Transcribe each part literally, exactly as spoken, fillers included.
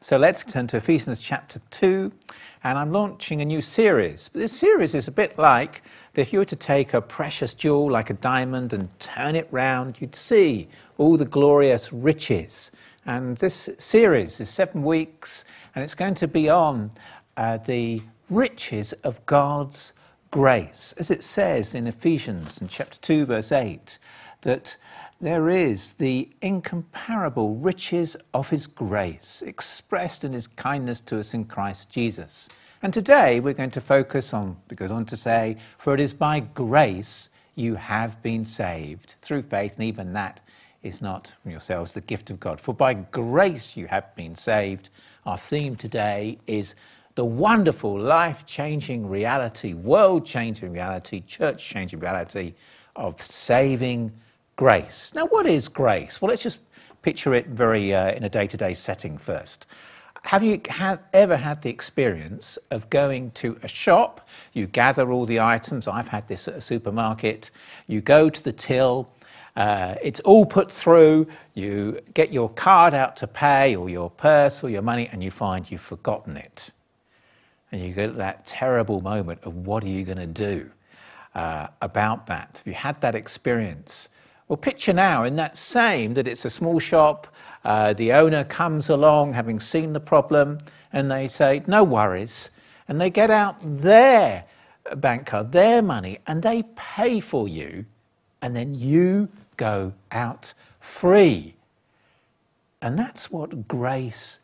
So let's turn to Ephesians chapter two, and I'm launching a new series. This series is a bit like if you were to take a precious jewel like a diamond and turn it round, you'd see all the glorious riches. And this series is seven weeks, and it's going to be on uh, the riches of God's grace. As it says in Ephesians in chapter two, verse eight, that there is the incomparable riches of his grace expressed in his kindness to us in Christ Jesus. And today we're going to focus on, it goes on to say, for it is by grace you have been saved through faith, and even that is not from yourselves, the gift of God. For by grace you have been saved. Our theme today is the wonderful, life-changing reality, world-changing reality, church-changing reality of saving grace. Now, what is grace? Well, let's just picture it very uh, in a day-to-day setting first. Have you had, ever had the experience of going to a shop, you gather all the items, I've had this at a supermarket, you go to the till, uh, it's all put through, you get your card out to pay, or your purse or your money, and you find you've forgotten it. And you get that terrible moment of what are you going to do uh, about that? Have you had that experience? Well, picture now in that same, that it's a small shop, uh, the owner comes along having seen the problem, and they say, no worries, and they get out their bank card, their money, and they pay for you, and then you go out free. And that's what grace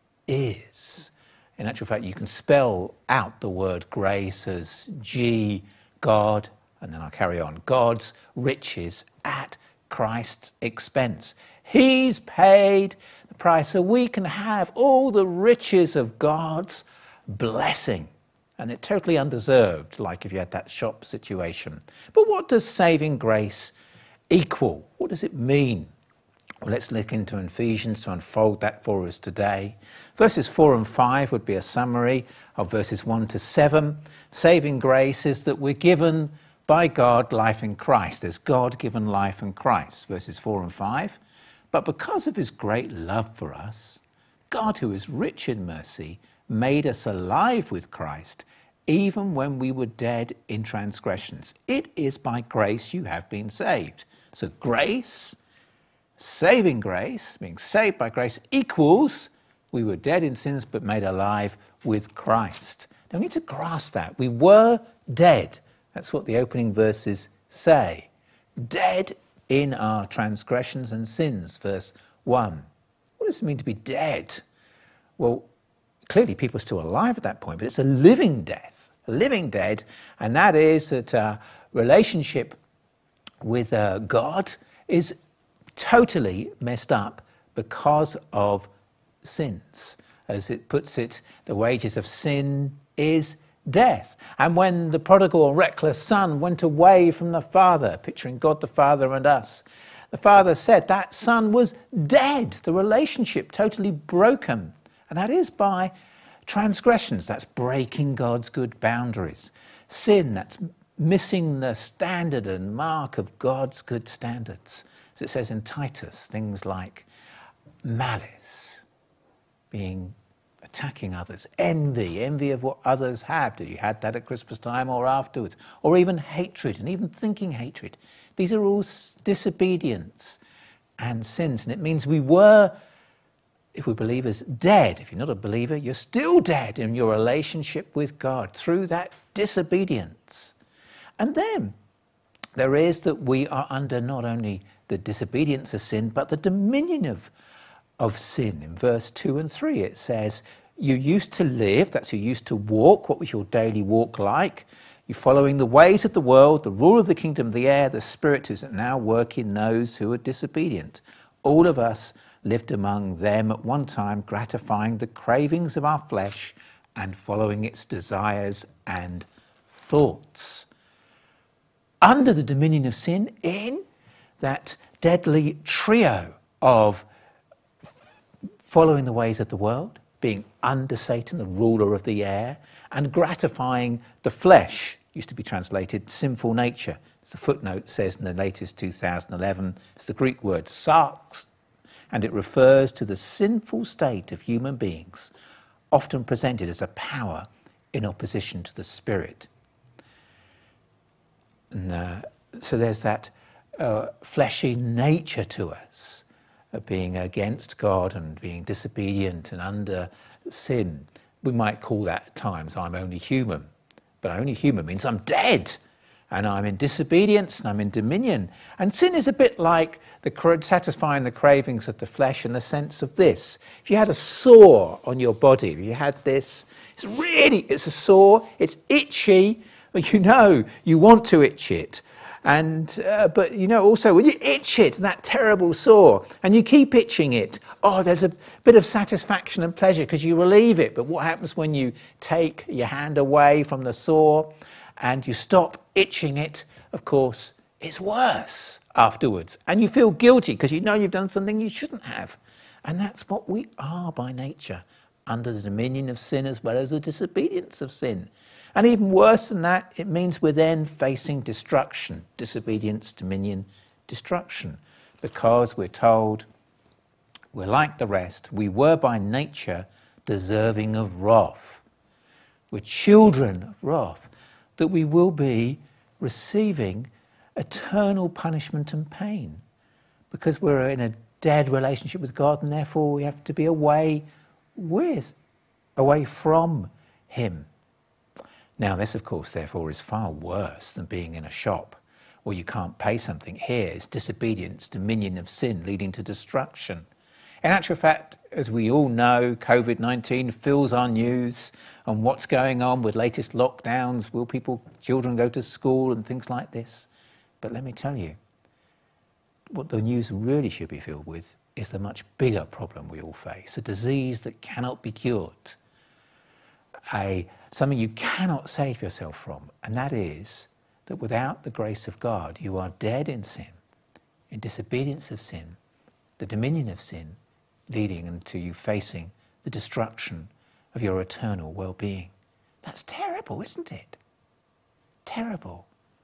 is. In actual fact, you can spell out the word grace as G, God, and then I'll carry on, God's riches at Christ's expense. He's paid the price so we can have all the riches of God's blessing. And it's totally undeserved, like if you had that shop situation. But what does saving grace equal? What does it mean? Well, let's look into Ephesians to unfold that for us today. Verses four and five would be a summary of verses one to seven. Saving grace is that we're given by God life in Christ. There's God-given life in Christ, verses four and five. But because of his great love for us, God, who is rich in mercy, made us alive with Christ, even when we were dead in transgressions. It is by grace you have been saved. So grace, saving grace, being saved by grace, equals we were dead in sins but made alive with Christ. Now we need to grasp that. We were dead. That's what the opening verses say. Dead in our transgressions and sins, verse one. What does it mean to be dead? Well, clearly people are still alive at that point, but it's a living death, a living dead, and that is that our relationship with uh, God is totally messed up because of sins. As it puts it, the wages of sin is death. And when the prodigal or reckless son went away from the Father, picturing God the Father and us, the Father said that son was dead, the relationship totally broken. And that is by transgressions, that's breaking God's good boundaries. Sin, that's missing the standard and mark of God's good standards. As it says in Titus, things like malice, being attacking others, envy, envy of what others have. Did you had that at Christmas time or afterwards? Or even hatred, and even thinking hatred. These are all disobedience and sins, and it means we were, if we're believers, dead. If you're not a believer, you're still dead in your relationship with God through that disobedience. And then there is that we are under not only the disobedience of sin, but the dominion of of sin. In verse two and three it says, you used to live, that's you used to walk, what was your daily walk like? You're following the ways of the world, the rule of the kingdom of the air, the spirit who's now work in those who are disobedient. All of us lived among them at one time, gratifying the cravings of our flesh and following its desires and thoughts. Under the dominion of sin, in that deadly trio of following the ways of the world, being under Satan, the ruler of the air, and gratifying the flesh, used to be translated sinful nature. As the footnote says in the latest two thousand eleven, it's the Greek word sarx, and it refers to the sinful state of human beings, often presented as a power in opposition to the Spirit. And, uh, so there's that uh, fleshy nature to us, of being against God and being disobedient and under sin. We might call that at times, I'm only human. But only human means I'm dead, and I'm in disobedience, and I'm in dominion. And sin is a bit like the satisfying the cravings of the flesh in the sense of this. If you had a sore on your body, if you had this, it's really, it's a sore, it's itchy, but you know you want to itch it. And uh, but you know also when you itch it, that terrible sore, and you keep itching it, oh, there's a bit of satisfaction and pleasure because you relieve it. But what happens when you take your hand away from the sore and you stop itching it? Of course, it's worse afterwards, and you feel guilty because you know you've done something you shouldn't have. And that's what we are by nature, under the dominion of sin as well as the disobedience of sin. And even worse than that, it means we're then facing destruction, disobedience, dominion, destruction, because we're told we're like the rest. We were by nature deserving of wrath. We're children of wrath, that we will be receiving eternal punishment and pain because we're in a dead relationship with God, and therefore we have to be away with, away from Him. Now this, of course, therefore, is far worse than being in a shop where you can't pay something. Here is disobedience, dominion of sin, leading to destruction. In actual fact, as we all know, COVID nineteen fills our news on what's going on with latest lockdowns. Will people, children go to school and things like this? But let me tell you, what the news really should be filled with is the much bigger problem we all face, a disease that cannot be cured. A, something you cannot save yourself from, and that is that without the grace of God, you are dead in sin, in disobedience of sin, the dominion of sin, leading into you facing the destruction of your eternal well-being. That's terrible, isn't it? Terrible.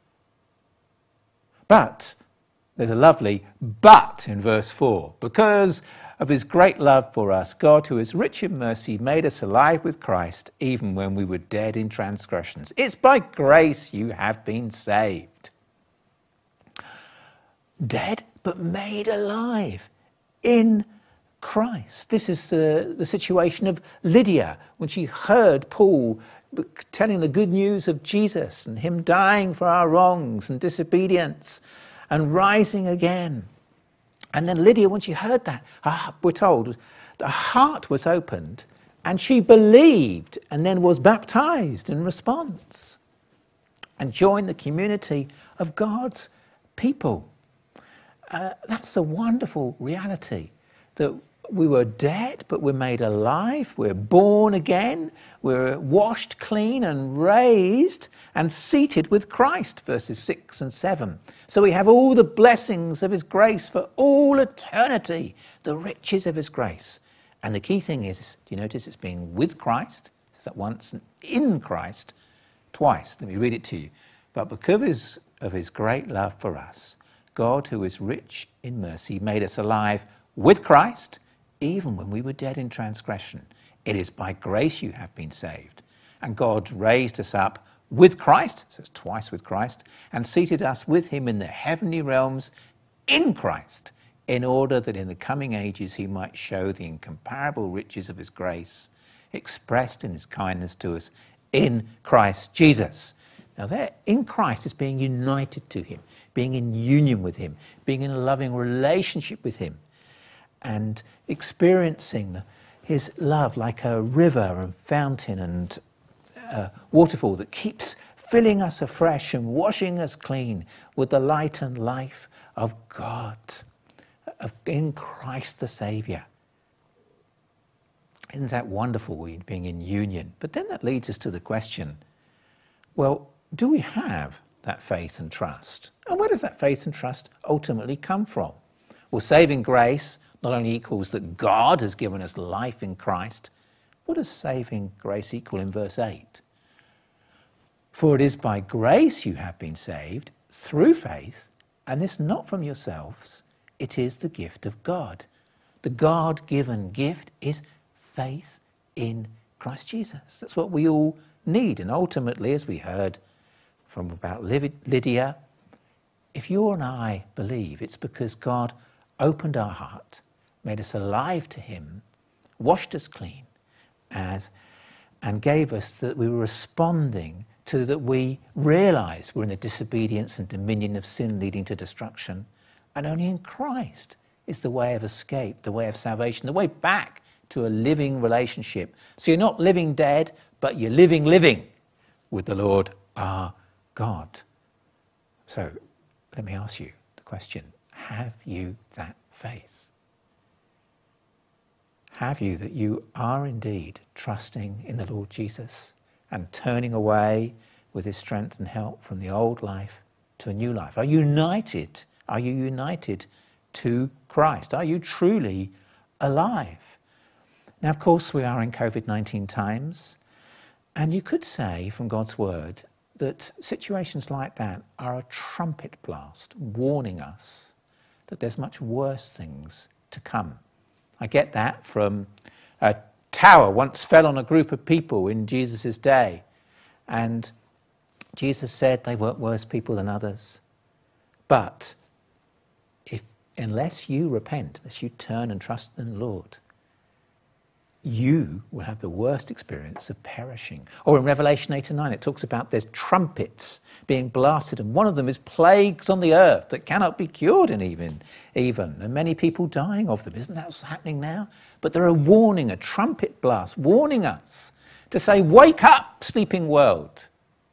But there's a lovely but in verse four. Because of His great love for us, God, who is rich in mercy, made us alive with Christ, even when we were dead in transgressions. It's by grace you have been saved. Dead, but made alive in Christ. This is the, the situation of Lydia when she heard Paul telling the good news of Jesus and Him dying for our wrongs and disobedience and rising again. And then Lydia, when she heard that, we're told, her heart was opened and she believed and then was baptized in response and joined the community of God's people. Uh, that's a wonderful reality, that we were dead, but we're made alive, we're born again, we're washed clean and raised and seated with Christ, verses six and seven. So we have all the blessings of His grace for all eternity, the riches of His grace. And the key thing is, do you notice it's being with Christ? It's that once, and in Christ, twice. Let me read it to you. But because of his, of his great love for us, God, who is rich in mercy, made us alive with Christ, even when we were dead in transgression. It is by grace you have been saved. And God raised us up with Christ, so it's twice with Christ, and seated us with Him in the heavenly realms in Christ, in order that in the coming ages He might show the incomparable riches of His grace, expressed in His kindness to us in Christ Jesus. Now there, in Christ is being united to Him, being in union with Him, being in a loving relationship with Him, and experiencing His love like a river and fountain and uh, waterfall that keeps filling us afresh and washing us clean with the light and life of God, of, in Christ the Saviour. Isn't that wonderful, being in union? But then that leads us to the question, well, do we have that faith and trust? And where does that faith and trust ultimately come from? Well, saving grace not only equals that God has given us life in Christ. What does saving grace equal in verse eight? For it is by grace you have been saved through faith, and this not from yourselves, it is the gift of God, The God-given gift is faith in Christ Jesus. That's what we all need. And ultimately, as we heard from about Lydia, if you and I believe, it's because God opened our heart, made us alive to him, washed us clean, as, and gave us that we were responding to that we realise we're in the disobedience and dominion of sin leading to destruction. And only in Christ is the way of escape, the way of salvation, the way back to a living relationship. So you're not living dead, but you're living living with the Lord our God. So let me ask you the question, have you that faith? Have you that you are indeed trusting in the Lord Jesus and turning away with his strength and help from the old life to a new life? Are you united? Are you united to Christ? Are you truly alive? Now, of course, we are in COVID nineteen times, and you could say from God's word that situations like that are a trumpet blast warning us that there's much worse things to come. I get that from a tower once fell on a group of people in Jesus' day, and Jesus said they weren't worse people than others. But if unless you repent, unless you turn and trust in the Lord, you will have the worst experience of perishing. Or in Revelation eight and nine, it talks about there's trumpets being blasted, and one of them is plagues on the earth that cannot be cured, and even, even, and many people dying of them. Isn't that what's happening now? But they're a warning, a trumpet blast, warning us to say, wake up, sleeping world.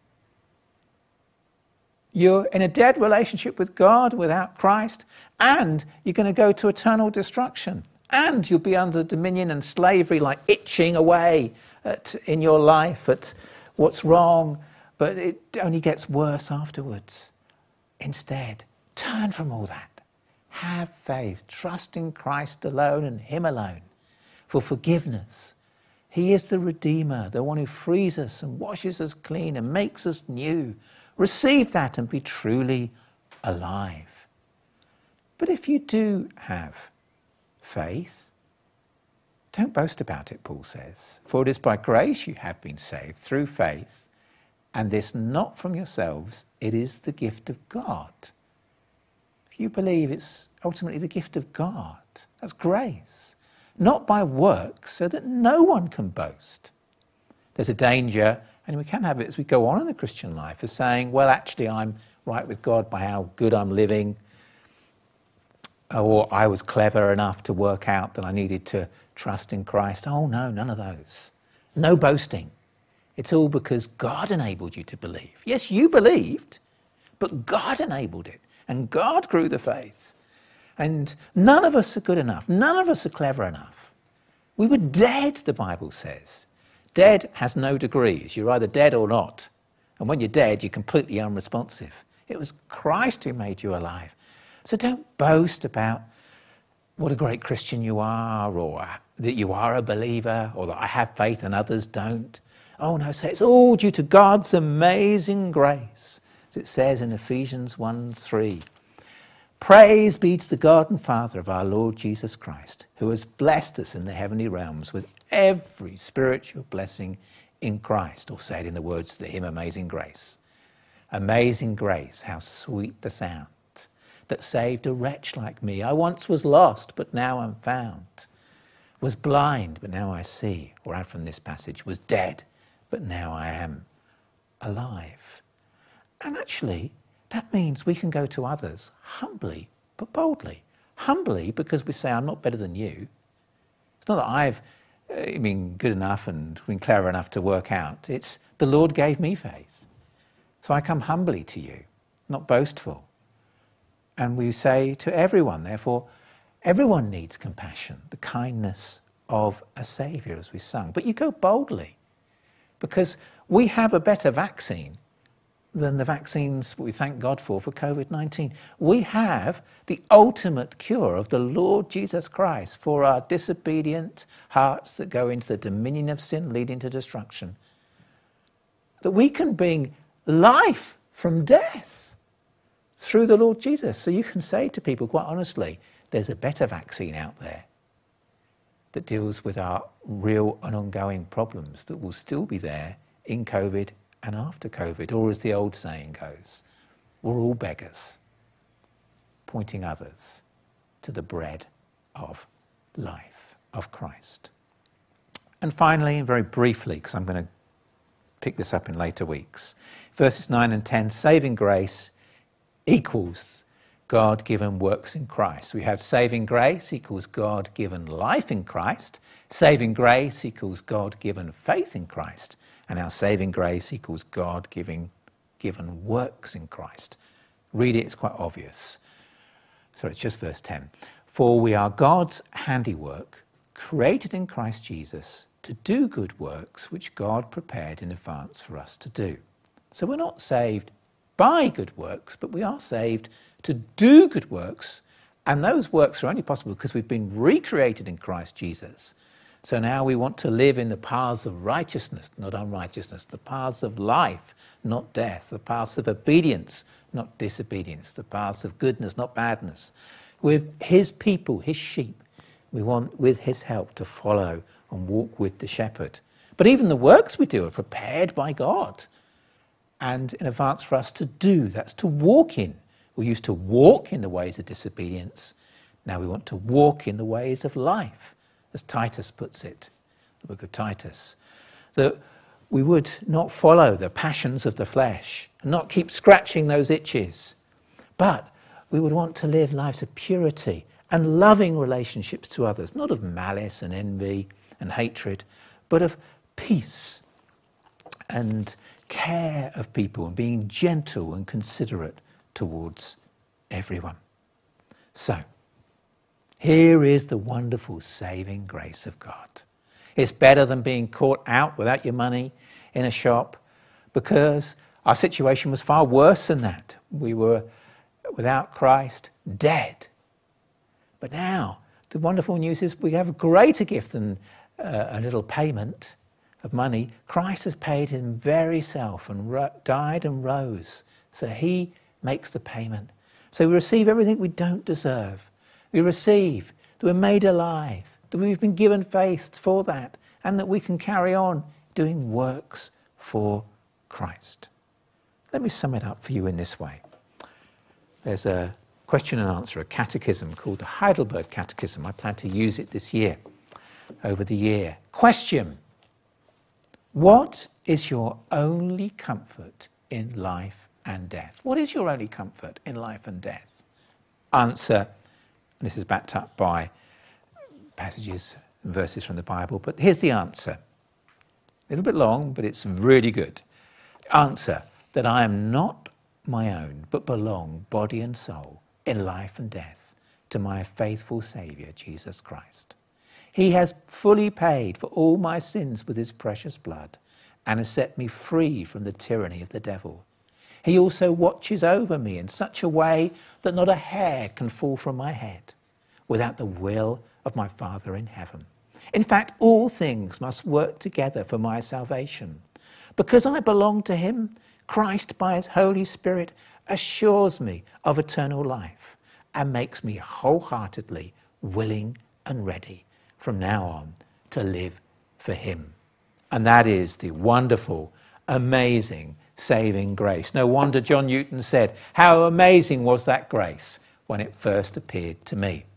You're in a dead relationship with God without Christ, and you're going to go to eternal destruction. And you'll be under dominion and slavery, like itching away at, in your life at what's wrong, but it only gets worse afterwards. Instead, turn from all that. Have faith, trust in Christ alone and him alone for forgiveness. He is the Redeemer, the one who frees us and washes us clean and makes us new. Receive that and be truly alive. But if you do have faith, don't boast about it, Paul says. For it is by grace you have been saved through faith, and this not from yourselves, it is the gift of God. If you believe, it's ultimately the gift of God. That's grace. Not by works, so that no one can boast. There's a danger, and we can have it as we go on in the Christian life, of saying, well, actually, I'm right with God by how good I'm living, or I was clever enough to work out that I needed to trust in Christ. Oh no, none of those. No boasting. It's all because God enabled you to believe. Yes, you believed, but God enabled it, and God grew the faith. And none of us are good enough. None of us are clever enough. We were dead, the Bible says. Dead has no degrees. You're either dead or not. And when you're dead, you're completely unresponsive. It was Christ who made you alive. So don't boast about what a great Christian you are, or that you are a believer, or that I have faith and others don't. Oh no, say it's all due to God's amazing grace, as it says in Ephesians one three. Praise be to the God and Father of our Lord Jesus Christ, who has blessed us in the heavenly realms with every spiritual blessing in Christ, or said in the words of the hymn Amazing Grace. Amazing grace, how sweet the sound that saved a wretch like me. I once was lost, but now I'm found. Was blind, but now I see. Or out from this passage, was dead, but now I am alive. And actually, that means we can go to others humbly, but boldly. Humbly, because we say, I'm not better than you. It's not that I've uh, been good enough and been clever enough to work out. It's the Lord gave me faith. So I come humbly to you, not boastful. And we say to everyone, therefore, everyone needs compassion, the kindness of a Saviour, as we sung. But you go boldly, because we have a better vaccine than the vaccines we thank God for for COVID nineteen. We have the ultimate cure of the Lord Jesus Christ for our disobedient hearts that go into the dominion of sin leading to destruction. That we can bring life from death through the Lord Jesus. So you can say to people quite honestly, there's a better vaccine out there that deals with our real and ongoing problems that will still be there in COVID and after COVID, or as the old saying goes, we're all beggars, pointing others to the bread of life, of Christ. And finally, and very briefly, because I'm going to pick this up in later weeks, verses nine and ten, saving grace equals God-given works in Christ. We have saving grace equals God-given life in Christ. Saving grace equals God-given faith in Christ. And our saving grace equals God-given given works in Christ. Read it, it's quite obvious. So it's just verse ten. For we are God's handiwork, created in Christ Jesus, to do good works which God prepared in advance for us to do. So we're not saved by good works, but we are saved to do good works, and those works are only possible because we've been recreated in Christ Jesus. So now we want to live in the paths of righteousness, not unrighteousness, the paths of life, not death, the paths of obedience, not disobedience, the paths of goodness, not badness. We're his people, his sheep. We want, with his help, to follow and walk with the shepherd. But even the works we do are prepared by God and in advance for us to do. That's to walk in. We used to walk in the ways of disobedience. Now we want to walk in the ways of life, as Titus puts it, the book of Titus. That we would not follow the passions of the flesh and not keep scratching those itches, but we would want to live lives of purity and loving relationships to others, not of malice and envy and hatred, but of peace and care of people and being gentle and considerate towards everyone. So, here is the wonderful saving grace of God. It's better than being caught out without your money in a shop, because our situation was far worse than that. We were, without Christ, dead. But now, the wonderful news is we have a greater gift than uh, a little payment of money. Christ has paid his very self and ro- died and rose. So he makes the payment. So we receive everything we don't deserve. We receive that we're made alive, that we've been given faith for that, and that we can carry on doing works for Christ. Let me sum it up for you in this way. There's a question and answer, a catechism called the Heidelberg Catechism. I plan to use it this year, over the year. Question: what is your only comfort in life and death? What is your only comfort in life and death? Answer, and this is backed up by passages and verses from the Bible, but here's the answer. A little bit long, but it's really good. Answer, that I am not my own, but belong, body and soul, in life and death, to my faithful Saviour, Jesus Christ. He has fully paid for all my sins with his precious blood, and has set me free from the tyranny of the devil. He also watches over me in such a way that not a hair can fall from my head without the will of my Father in heaven. In fact, all things must work together for my salvation. Because I belong to him, Christ, by his Holy Spirit, assures me of eternal life and makes me wholeheartedly willing and ready from now on to live for him. And that is the wonderful, amazing, saving grace. No wonder John Newton said, how amazing was that grace when it first appeared to me.